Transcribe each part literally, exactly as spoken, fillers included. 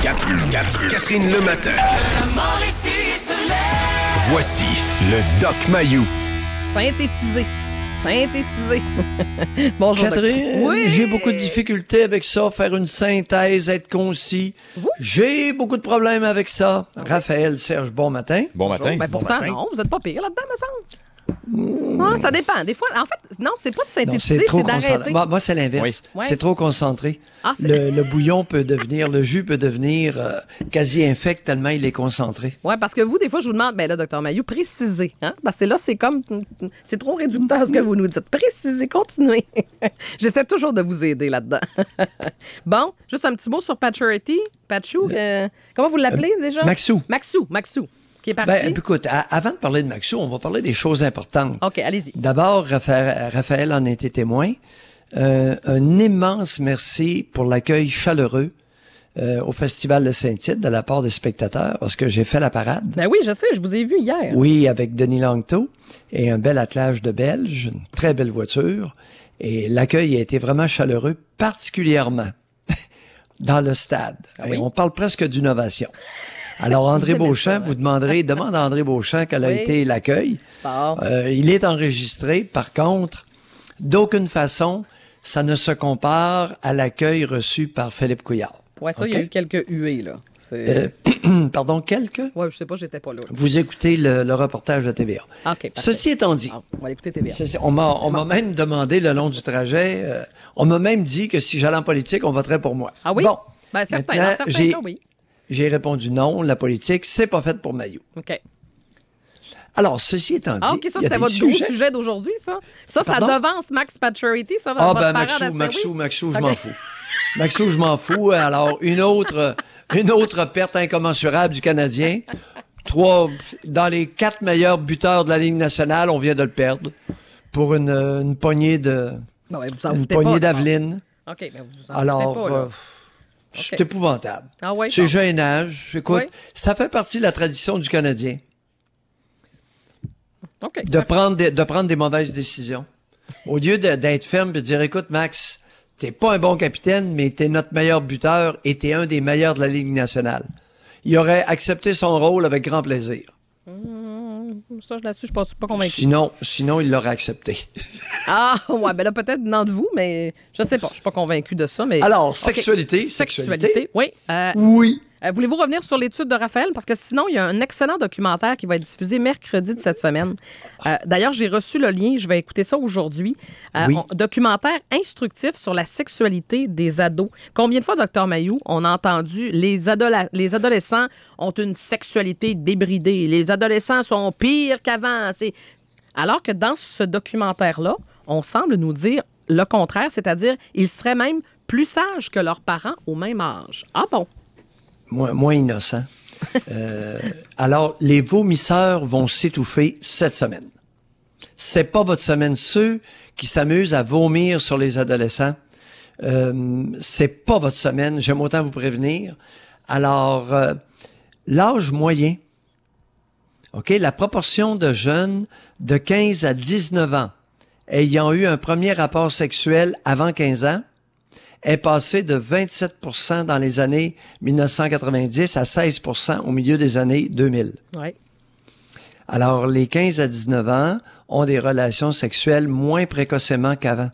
Catherine, Catherine, Catherine le matin. Voici le Doc Mayou. Synthétisé. Synthétisé. Bonjour. Catherine, oui. J'ai beaucoup de difficultés avec ça, faire une synthèse, être concis. Vous? J'ai beaucoup de problèmes avec ça. Ah oui. Raphaël, Serge, bon matin. Bon matin. Ben pourtant, bon matin. non, vous êtes pas pire là-dedans, me semble. Ah, ça dépend. Des fois, en fait, non, c'est pas de Non, synthétiser, c'est trop c'est concentré. d'arrêter. Moi, moi, c'est l'inverse. Oui. C'est trop concentré. Ah, c'est- le, le bouillon peut devenir, le jus peut devenir euh, quasi infect tellement il est concentré. Oui, parce que vous, des fois, je vous demande, ben là, docteur Mayou, précisez. Hein? Parce que là, c'est comme. C'est trop réducteur ce que vous nous dites. Précisez, continuez. J'essaie toujours de vous aider là-dedans. Bon, juste un petit mot sur Patcherity. Patchou, euh, comment vous l'appelez déjà? Maxou. Maxou, Maxou, qui est parti. Ben, écoute, à- avant de parler de Maxou, on va parler des choses importantes. OK, allez-y. D'abord, Raphaël, Raphaël en a été témoin. Euh, un immense merci pour l'accueil chaleureux euh, au Festival de Saint-Tite de la part des spectateurs, parce que j'ai fait la parade. Ben oui, je sais, je vous ai vu hier. Oui, avec Denis Langto et un bel attelage de Belges, une très belle voiture. Et l'accueil a été vraiment chaleureux, particulièrement dans le stade. Ah Et oui? on parle presque d'innovation. Alors, André Vous aimez Beauchamp, ça, ouais. vous demanderez, demande à André Beauchamp quel a Oui. été l'accueil. Bon. Euh, il est enregistré. Par contre, d'aucune façon, ça ne se compare à l'accueil reçu par Philippe Couillard. Ouais, ça, il y a OK? eu quelques huées, là. C'est... Euh, pardon, quelques? Ouais, je sais pas, j'étais pas là. Vous écoutez le, le reportage de T V A. OK, parfait. Ceci étant dit, Ah, on va écouter T V A. ceci- on m'a on m'a même demandé le long du trajet, euh, on m'a même dit que si j'allais en politique, on voterait pour moi. Ah oui? Bon, Ben, certains, maintenant, dans certains j'ai- cas, oui. j'ai répondu non, la politique, c'est pas fait pour Maillot. OK. Alors, ceci étant dit, Ah, OK, ça, il y a c'était des votre sujets- gros sujet d'aujourd'hui, ça? Ça, ça Pardon? devance Max Patcherity, ça, Ah, votre ben, parade à Maxou, Saint-Louis? Maxou, Maxou, je OK. m'en fous. Maxou, je m'en fous. Alors, une autre, une autre perte incommensurable du Canadien. Trois, dans les quatre meilleurs buteurs de la Ligue nationale, on vient de le perdre pour une, une poignée de, Ben ouais, vous en une foutez poignée pas. d'Aveline. OK, mais vous en Alors, foutez pas, là. euh, c'est OK. épouvantable. Ah ouais, C'est bon. gênant. Écoute, Oui. ça fait partie de la tradition du Canadien OK. de prendre des, de prendre des mauvaises décisions. Au lieu de- d'être ferme et de dire, écoute, Max, t'es pas un bon capitaine, mais t'es notre meilleur buteur et t'es un des meilleurs de la Ligue nationale. Il aurait accepté son rôle avec grand plaisir. Ça, là-dessus, je suis pas, je suis pas convaincu. Sinon, sinon, il l'aurait accepté. Ah, ouais, ben là, peut-être venant de vous, mais je sais pas. Je suis pas convaincu de ça, mais... Alors, OK. sexualité, Sexualité, sexualité. oui. Euh, Oui. Euh, Voulez-vous revenir sur l'étude de Raphaël? Parce que sinon, il y a un excellent documentaire qui va être diffusé mercredi de cette semaine. Euh, D'ailleurs, j'ai reçu le lien. Je vais écouter ça aujourd'hui. Euh, Oui. on- documentaire instructif sur la sexualité des ados. Combien de fois, docteur Mayou, on a entendu les, adola- les adolescents ont une sexualité débridée. Les adolescents sont pires qu'avant. C'est... Alors que dans ce documentaire-là, on semble nous dire le contraire, c'est-à-dire ils seraient même plus sages que leurs parents au même âge. Ah bon? Moins, moins innocent. Euh, alors, les vomisseurs vont s'étouffer cette semaine. C'est pas votre semaine. Ceux qui s'amusent à vomir sur les adolescents, euh, c'est pas votre semaine. J'aime autant vous prévenir. Alors, euh, l'âge moyen, OK, la proportion de jeunes de quinze à dix-neuf ans ayant eu un premier rapport sexuel avant quinze ans est passé de vingt-sept pour cent dans les années mille neuf cent quatre-vingt-dix à seize pour cent au milieu des années deux mille. Oui. Alors, les quinze à dix-neuf ans ont des relations sexuelles moins précocement qu'avant.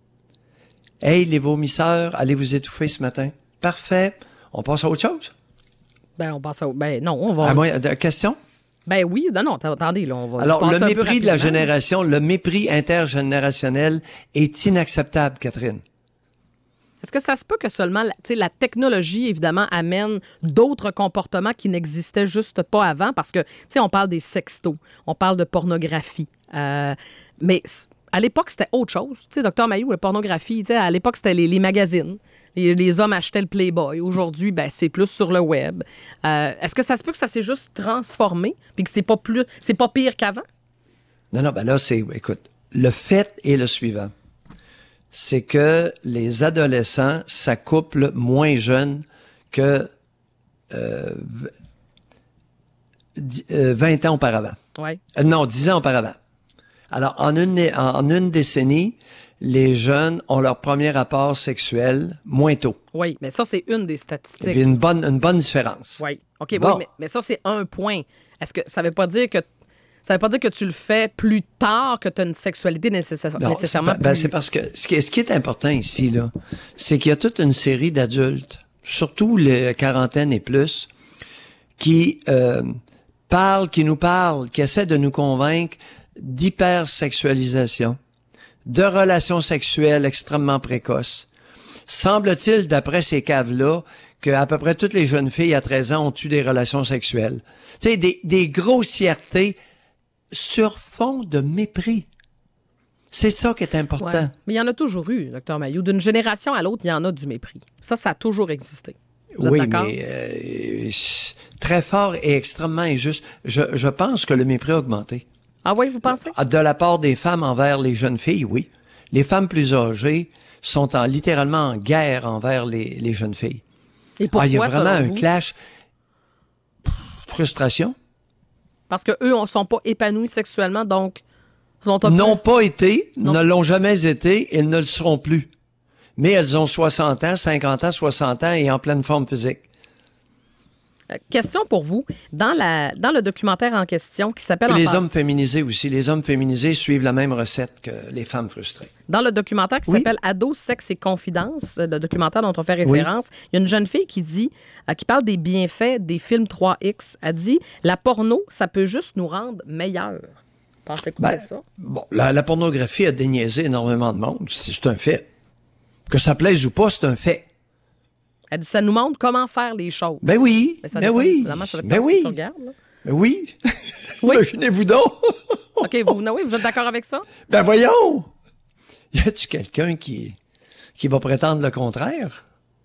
Hey, les vomisseurs, allez vous étouffer ce matin. Parfait. On passe à autre chose? Ben, on passe à... Ben, non, on va... À moins de questions? Ben oui, non, non, attendez, là, on va... Alors, passer le un peu mépris de la rapidement. génération, le mépris intergénérationnel est inacceptable, Catherine. Est-ce que ça se peut que seulement, la, tu sais, la technologie, évidemment, amène d'autres comportements qui n'existaient juste pas avant? Parce que, tu sais, on parle des sextos, on parle de pornographie. Euh, mais c- à l'époque, c'était autre chose. Tu sais, docteur Mayou, la pornographie, tu sais, à l'époque, c'était les, les magazines. Les, les hommes achetaient le Playboy. Aujourd'hui, ben, c'est plus sur le web. Euh, est-ce que ça se peut que ça s'est juste transformé puis que c'est pas plus, c'est pas pire qu'avant? Non, non, ben là, c'est, écoute, le fait est le suivant. C'est que les adolescents s'accouplent moins jeunes que euh, v- dix- euh, vingt ans auparavant. Oui. Euh, non, dix ans auparavant. Alors, en une, en, en une décennie, les jeunes ont leur premier rapport sexuel moins tôt. Oui, mais ça, c'est une des Il statistiques. y a une bonne, une bonne différence. Oui. OK, Bon. oui, mais, mais ça, c'est un point. Est-ce que ça veut pas dire que ça veut pas dire que tu le fais plus tard que tu as une sexualité nécessaire- Non, nécessairement c'est, pas- ben, plus... c'est parce que ce qui, ce qui est important ici, là, c'est qu'il y a toute une série d'adultes, surtout les quarantaines et plus, qui euh, parlent, qui nous parlent, qui essaient de nous convaincre d'hypersexualisation, de relations sexuelles extrêmement précoces. Semble-t-il, d'après ces caves-là, qu'à peu près toutes les jeunes filles à treize ans ont eu des relations sexuelles. Tu sais, des, des grossièretés sur fond de mépris. C'est ça qui est important. Ouais. Mais il y en a toujours eu, docteur Mailloux. D'une génération à l'autre, il y en a du mépris. Ça, ça a toujours existé. Vous êtes Oui, d'accord? mais euh, très fort et extrêmement injuste. Je, je pense que le mépris a augmenté. Ah oui, vous pensez? De la part des femmes envers les jeunes filles, oui. Les femmes plus âgées sont en, littéralement en guerre envers les, les jeunes filles. Et pourquoi, Ah, il y a vraiment selon un vous? clash. Frustration. Parce qu'eux ne sont pas épanouis sexuellement, donc ils ont N'ont pas été, Non. ne l'ont jamais été, et ne le seront plus. Mais elles ont soixante ans, cinquante ans, soixante ans et en pleine forme physique. Euh, Question pour vous. Dans, la, dans le documentaire en question qui s'appelle... en Les passe- hommes féminisés aussi. Les hommes féminisés suivent la même recette que les femmes frustrées. Dans le documentaire qui Oui. s'appelle Ados, sexe et confidence, le documentaire dont on fait référence, il y a une jeune fille qui dit, euh, qui parle des bienfaits des films trois X. Elle dit, la porno, ça peut juste nous rendre meilleurs. Pensez quoi Ben, de ça? Bon, la, la pornographie a déniaisé énormément de monde. C'est c'est un fait. Que ça plaise ou pas, c'est un fait. Elle dit, ça nous montre comment faire les choses. Ben oui, Mais ça ben dépend, oui, évidemment, ça dépend ben de ce que oui, tu regardes, là. ben oui. Oui. Imaginez-vous donc. OK, vous, oui, vous êtes d'accord avec ça? Ben voyons. Y a-tu quelqu'un qui, qui va prétendre le contraire?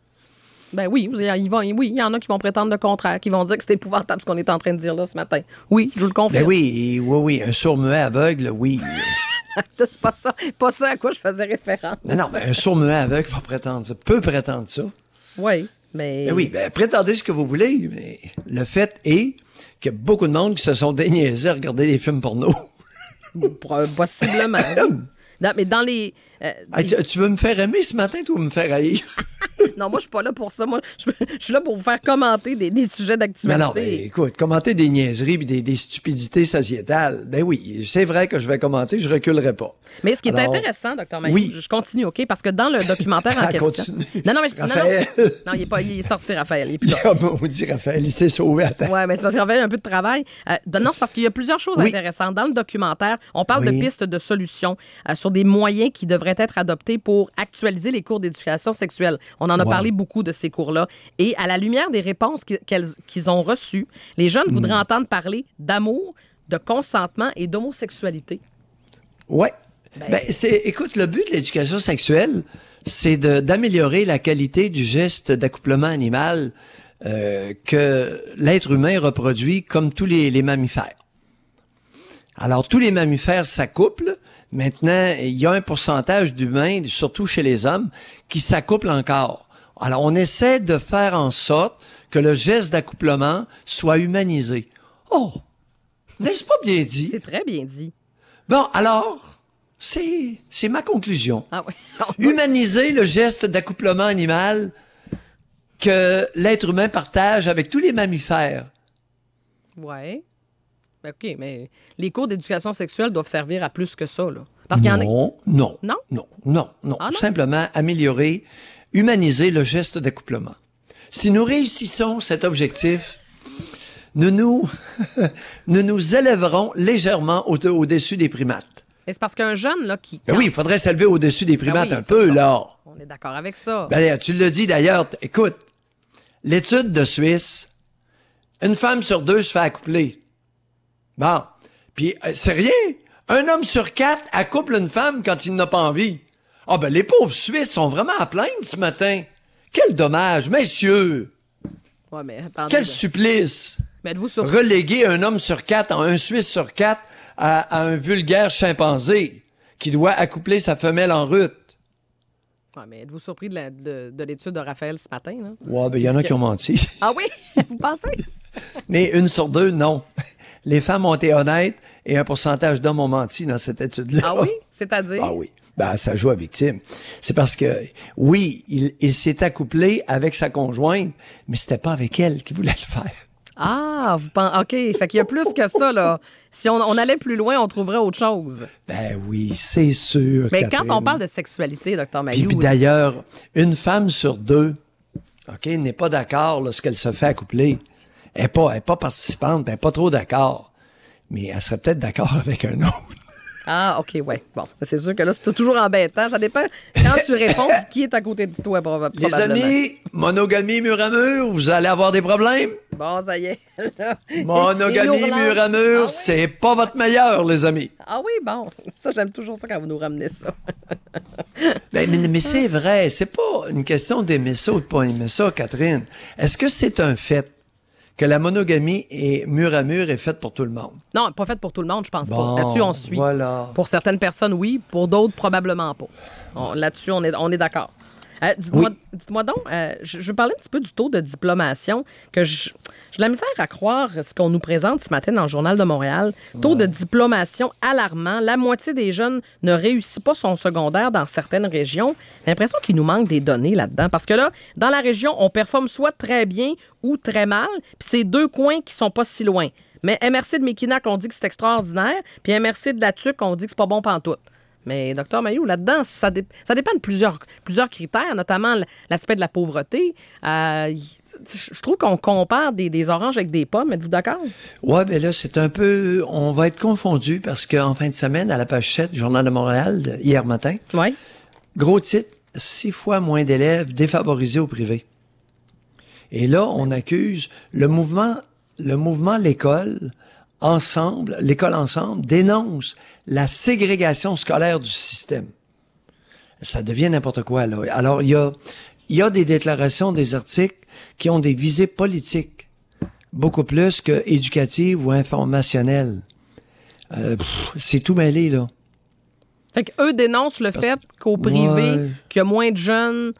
Ben oui, vous- ils vont, oui, il y en a qui vont prétendre le contraire, qui vont dire que c'est épouvantable ce qu'on est en train de dire là ce matin. Oui, je vous le confirme. Ben oui, oui, oui, un sourd-muet aveugle, oui. C'est pas ça, pas ça à quoi je faisais référence. Non, non, ben un sourd-muet aveugle va prétendre ça, peut prétendre ça. Oui, mais... Ben oui, ben prétendez ce que vous voulez, mais le fait est qu'il y a beaucoup de monde qui se sont déniaisés à regarder des films porno. Pro- Possiblement. oui. Non, mais dans les... euh, Hey, tu, tu veux me faire aimer ce matin, tu veux me faire haïr? non, moi, je suis pas là pour ça. Moi, je, je suis là pour vous faire commenter des, des sujets Mais d'actualité. non, mais écoute, commenter des niaiseries et des, des stupidités sociétales, ben oui, c'est vrai que je vais commenter, je reculerai pas. Mais ce qui est Alors, intéressant, docteur Mailloux, oui. je continue, OK? Parce que dans le documentaire en Ah, question... continue. Non, non, mais... non, non. Raphaël. Non, il est pas... Il est sorti, Raphaël. Il est plus là. Ah, bon, on dit Raphaël, il s'est sauvé à temps. Oui, mais c'est parce qu'il y avait un peu de travail. Euh, non, c'est parce qu'il y a plusieurs choses Oui. intéressantes. Dans le documentaire, on parle Oui. de pistes de solutions euh, sur des moyens qui devraient être adoptés pour actualiser les cours d'éducation sexuelle. On en a Wow. parlé beaucoup de ces cours-là. Et à la lumière des réponses qui- qu'elles- qu'ils ont reçues, les jeunes Hmm. voudraient entendre parler d'amour, de consentement et d'homosexualité. Ouais. Ben- Ben, c'est, écoute, le but de l'éducation sexuelle, c'est de, d'améliorer la qualité du geste d'accouplement animal euh, que l'être humain reproduit comme tous les, les mammifères. Alors, tous les mammifères s'accouplent. Maintenant, il y a un pourcentage d'humains, surtout chez les hommes, qui s'accouplent encore. Alors, on essaie de faire en sorte que le geste d'accouplement soit humanisé. Oh! N'est-ce pas bien dit? C'est très bien dit. Bon, alors, c'est, c'est ma conclusion. Ah oui. Humaniser le geste d'accouplement animal que l'être humain partage avec tous les mammifères. Oui. Ben, OK, mais les cours d'éducation sexuelle doivent servir à plus que ça, là. Parce qu'il y en a... Non, non, Non? non, non, non. Ah non? Simplement améliorer, humaniser le geste d'accouplement. Si nous réussissons cet objectif, nous nous, nous, nous élèverons légèrement au- au-dessus des primates. Et c'est parce qu'un jeune, là, qui... Ben oui, il faudrait s'élever au-dessus des primates Ben oui, un ça, peu, ça. là. On est d'accord avec ça. Ben, là, tu le dis d'ailleurs, t- écoute, l'étude de Suisse, une femme sur deux se fait accoupler. Bon, puis euh, c'est rien. Un homme sur quatre accouple une femme quand il n'a pas envie. Ah ben, les pauvres Suisses sont vraiment à plaindre ce matin. Quel dommage, messieurs. Ouais, mais attendez, Quel là. supplice. Mais êtes-vous sur... Reléguer un homme sur quatre, en un Suisse sur quatre, à, à un vulgaire chimpanzé qui doit accoupler sa femelle en route. Ouais, mais êtes-vous surpris de, la- de- de l'étude de Raphaël ce matin, là? Ouais, ben, il y en a qui ont menti. Ah oui? Vous pensez? Mais une sur deux, non. Les femmes ont été honnêtes et un pourcentage d'hommes ont menti dans cette étude-là. Ah oui? C'est-à-dire? Ah oui. Ben, ça joue à victime. C'est parce que, oui, il, il s'est accouplé avec sa conjointe, mais c'était pas avec elle qu'il voulait le faire. Ah, vous pensez... OK. Fait qu'il y a plus que ça, là. Si on, on allait plus loin, on trouverait autre chose. Ben oui, c'est sûr, Mais Catherine. quand on parle de sexualité, docteur Puis, Mailloux... puis d'ailleurs, une femme sur deux, OK, n'est pas d'accord lorsqu'elle se fait accoupler. Elle n'est pas, elle est pas participante, elle n'est pas trop d'accord. Mais elle serait peut-être d'accord avec un autre. Ah, OK, ouais. Bon, c'est sûr que là, c'est toujours embêtant. Ça dépend quand tu réponds qui est à côté de toi, proba- Les probablement. amis, monogamie mur à mur, vous allez avoir des problèmes. Bon, ça y est. Monogamie Il nous relance. mur à mur, Ah oui? c'est pas votre meilleur, les amis. Ah oui, bon. Ça, j'aime toujours ça quand vous nous ramenez ça. Ben, mais mais c'est vrai, c'est pas une question d'aimer ça ou de pas aimer ça, Catherine. Est-ce que c'est un fait que la monogamie est mur à mur est faite pour tout le monde? Non, pas fait pour tout le monde, je pense Bon, pas. Là-dessus, on suit. voilà. Pour certaines personnes, oui. Pour d'autres, probablement pas. On- là-dessus, on est, on est d'accord. Euh, dites-moi, Oui. dites-moi donc, euh, je, je veux parler un petit peu du taux de diplomation, que je- j'ai de la misère à croire ce qu'on nous présente ce matin dans le Journal de Montréal. Taux de diplomation alarmant. La moitié des jeunes ne réussit pas son secondaire dans certaines régions. J'ai l'impression qu'il nous manque des données là-dedans. Parce que là, dans la région, on performe soit très bien ou très mal, puis c'est deux coins qui sont pas si loin. Mais M R C de Mekinac, on dit que c'est extraordinaire, puis M R C de la Tuque, on dit que c'est pas bon pantoute. Mais docteur Mailloux, là-dedans, ça, dé- ça dépend de plusieurs, plusieurs critères, notamment l- l'aspect de la pauvreté. Euh, y- je trouve qu'on compare des, des oranges avec des pommes. Êtes-vous d'accord? Ouais, ben là, c'est un peu... On va être confondu parce qu'en fin de semaine, à la page sept du Journal de Montréal, de- hier matin, Oui. gros titre, six fois moins d'élèves défavorisés au privé. Et là, on accuse le mouvement, le mouvement L'école ensemble, l'école ensemble, dénonce la ségrégation scolaire du système. Ça devient n'importe quoi, là. Alors, il y a, il y a des déclarations, des articles qui ont des visées politiques, beaucoup plus que éducatives ou informationnelles. Euh, pff, c'est tout mêlé, là. Fait qu'eux dénoncent le fait qu'au privé, Ouais. qu'il y a moins de jeunes.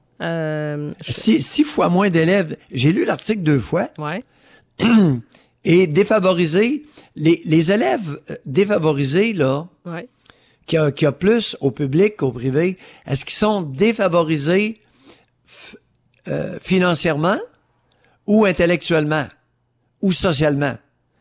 Euh, je- Six, six fois moins d'élèves. J'ai lu l'article deux fois. ouais. Et défavorisés, les, les élèves euh, défavorisés, là, Ouais. qui a, qui a plus au public qu'au privé, est-ce qu'ils sont défavorisés f- euh, financièrement ou intellectuellement ou socialement?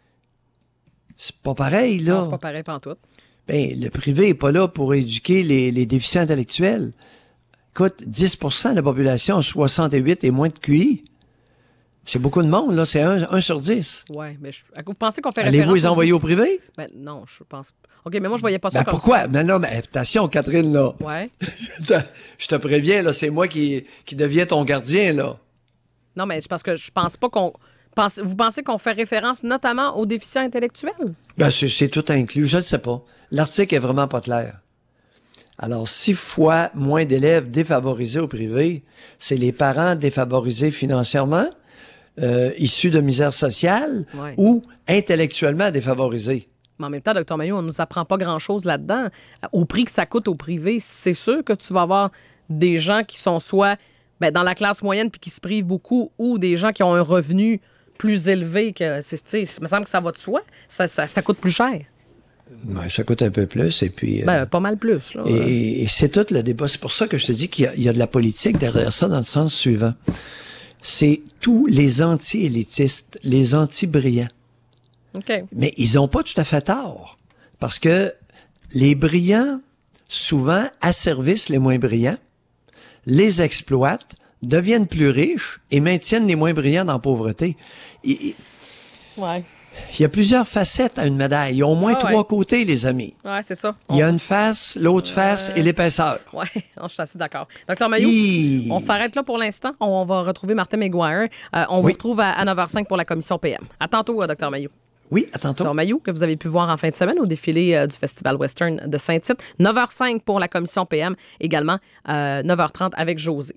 C'est pas pareil, Non, là. c'est pas pareil pantoute. Ben, le privé est pas là pour éduquer les, les déficients intellectuels. Écoute, dix pour cent de la population a soixante-huit et moins de Q I. C'est beaucoup de monde, là. C'est un, un sur dix. Ouais, mais je- vous pensez qu'on fait Allez-vous les référence envoyer aux- au privé? Ben, non, je pense. OK, mais moi, je voyais pas ça Ben comme pourquoi? Ben non, mais attention, Catherine, là. ça. Ouais. Je te préviens, là, c'est moi qui, qui deviens ton gardien, là. Non, mais c'est parce que je pense pas qu'on. Pense, vous pensez qu'on fait référence notamment aux déficients intellectuels? Ben, c'est, c'est tout inclus, je ne sais pas. L'article est vraiment pas clair. Alors, six fois moins d'élèves défavorisés au privé, c'est les parents défavorisés financièrement, euh, issus de misère sociale Ouais. ou intellectuellement défavorisés. Mais en même temps, docteur Mailloux, on ne nous apprend pas grand-chose là-dedans. Au prix que ça coûte au privé, c'est sûr que tu vas avoir des gens qui sont soit ben, dans la classe moyenne puis qui se privent beaucoup ou des gens qui ont un revenu plus élevé que... c'est, tu sais, il me semble que ça va de soi. Ça, ça, ça coûte plus cher. Ouais, ça coûte un peu plus, et puis... euh, Ben, pas mal plus. Là. Et, et c'est tout le débat. C'est pour ça que je te dis qu'il y a, il y a de la politique derrière ça dans le sens suivant. C'est tous les anti-élitistes, les anti-brillants. OK. Mais ils n'ont pas tout à fait tort. Parce que les brillants, souvent, asservissent les moins brillants, les exploitent, deviennent plus riches et maintiennent les moins brillants dans la pauvreté. Il, il- Ouais. il y a plusieurs facettes à une médaille. Il y a au moins Ah trois ouais. côtés, les amis. Ouais, c'est ça. Il y a une face, l'autre face et l'épaisseur. Ouais, je suis assez d'accord. Docteur Mailloux, Hi. on s'arrête là pour l'instant. On va retrouver Martin McGuire. Euh, on Oui. vous retrouve à, à neuf heures cinq pour la commission P M. À tantôt, euh, docteur Mailloux. Oui, à tantôt. Docteur Mailloux, que vous avez pu voir en fin de semaine au défilé euh, du Festival Western de Saint-Tite. neuf heures cinq pour la commission P M. Également, euh, neuf heures trente avec José.